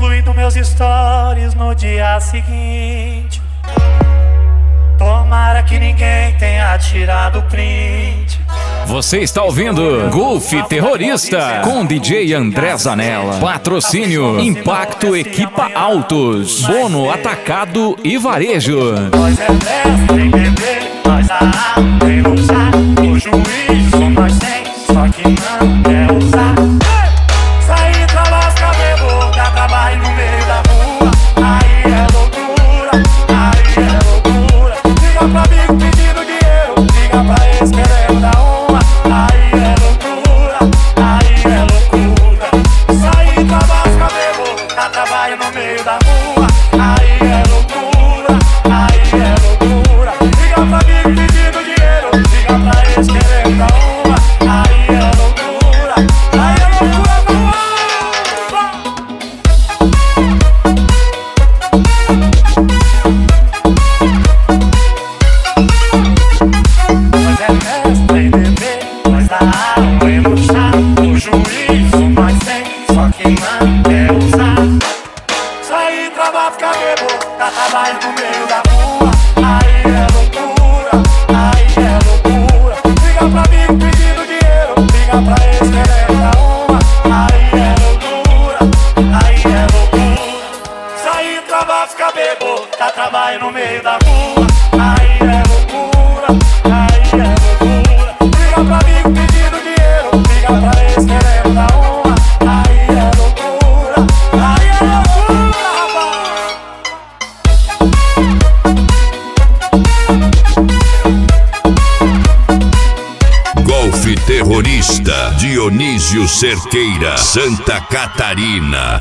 incluindo meus stories no dia seguinte. Tomara que ninguém tenha tirado o print. Você está ouvindo Golfe Terrorista com DJ André Zanella. Patrocínio Impacto Equipa Autos, Bono Atacado e Varejo. Nós é dessa, tem bebê, nós a arma, tem usar. O juízo nós tem, só que não quer usar. Sair pra lascar, bebo, dá trabalho no meio da rua. Aí é loucura, aí é loucura. Liga pra amigo pedindo dinheiro, liga pra ex querendo dar uma. Aí é loucura, aí é loucura. Sair pra lascar, bebo, dá trabalho no meio da rua. Aí é loucura, aí é loucura. Liga pra amigo pedindo dinheiro, liga pra ex querendo dar uma. Aí é loucura, aí é loucura, vamos lá. Nós é mestre em beber, nós dá água e no chá. O juízo nós tem, só que não quer usar. Sair pra bar, ficar bebo, dá trabalho no meio da rua. Aí é loucura, aí é loucura. Liga pra amigo pedindo dinheiro, liga pra ex querendo dar uma. Aí é loucura, aí é loucura. Sair pra bar, ficar bebo, dá trabalho no meio da rua. Aí é loucura, aí é loucura. Liga pra amigo pedindo dinheiro, liga pra ex querendo dar uma. Aí é loucura, aí é loucura, rapaz. Golfe Terrorista, Dionísio Cerqueira, Santa Catarina.